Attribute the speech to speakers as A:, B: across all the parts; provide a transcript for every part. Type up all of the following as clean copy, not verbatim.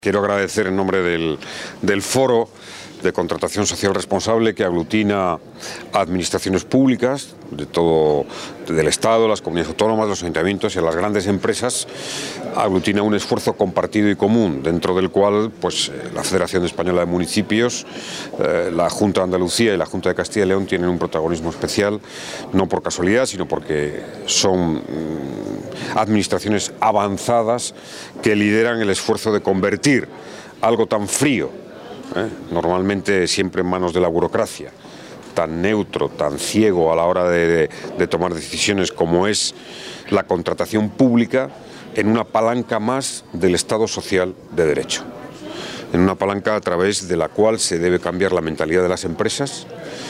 A: Quiero agradecer en nombre del Foro de Contratación Social Responsable, que aglutina a administraciones públicas de todo, del Estado, las comunidades autónomas, los ayuntamientos y a las grandes empresas, aglutina un esfuerzo compartido y común, dentro del cual la Federación Española de Municipios, la Junta de Andalucía y la Junta de Castilla y León tienen un protagonismo especial, no por casualidad, sino porque son administraciones avanzadas que lideran el esfuerzo de convertir algo tan frío, normalmente siempre en manos de la burocracia, tan neutro, tan ciego a la hora de tomar decisiones como es la contratación pública, en una palanca más del Estado social de derecho, en una palanca a través de la cual se debe cambiar la mentalidad de las empresas,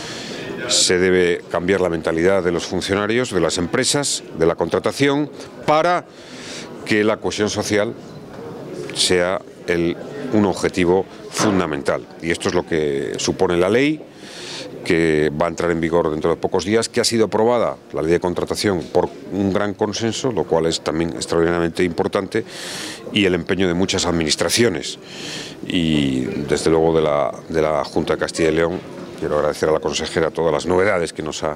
A: se debe cambiar la mentalidad de los funcionarios, de las empresas, de la contratación, para que la cohesión social sea un objetivo fundamental. Y esto es lo que supone la ley, que va a entrar en vigor dentro de pocos días, que ha sido aprobada, la ley de contratación, por un gran consenso, lo cual es también extraordinariamente importante, y el empeño de muchas administraciones. Y desde luego de la Junta de Castilla y León, quiero agradecer a la consejera todas las novedades que nos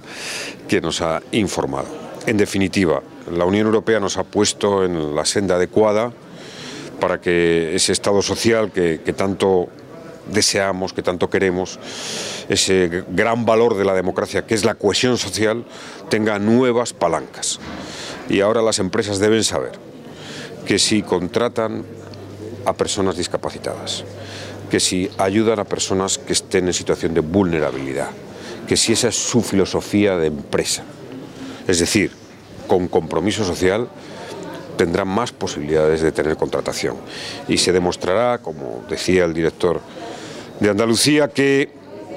A: ha informado. En definitiva, la Unión Europea nos ha puesto en la senda adecuada para que ese Estado social que tanto deseamos, que tanto queremos, ese gran valor de la democracia que es la cohesión social, tenga nuevas palancas. Y ahora las empresas deben saber que si contratan a personas discapacitadas, que si ayudan a personas que estén en situación de vulnerabilidad, que si esa es su filosofía de empresa, es decir, con compromiso social, tendrán más posibilidades de tener contratación. Y se demostrará, como decía el director de Andalucía, que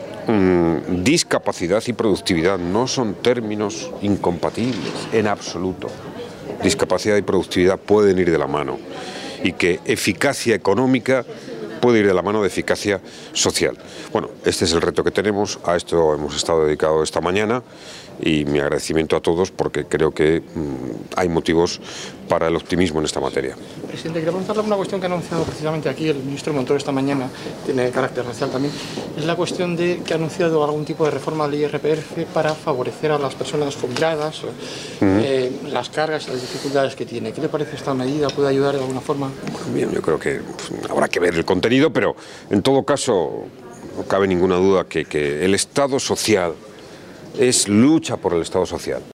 A: discapacidad y productividad no son términos incompatibles en absoluto. Discapacidad y productividad pueden ir de la mano, y que eficacia económica puede ir de la mano de eficacia social. Bueno, este es el reto que tenemos, a esto hemos estado dedicados esta mañana, y mi agradecimiento a todos, porque creo que hay motivos para el optimismo en esta materia.
B: Presidente, quería preguntarle una cuestión que ha anunciado precisamente aquí el ministro Montoro esta mañana, tiene carácter racial también, es la cuestión de que ha anunciado algún tipo de reforma al IRPF para favorecer a las personas jubiladas, las cargas y las dificultades que tiene. ¿Qué le parece esta medida? ¿Puede ayudar de alguna forma?
A: Bien, yo creo que habrá que ver el contenido, pero en todo caso no cabe ninguna duda que el Estado social es lucha por el Estado social.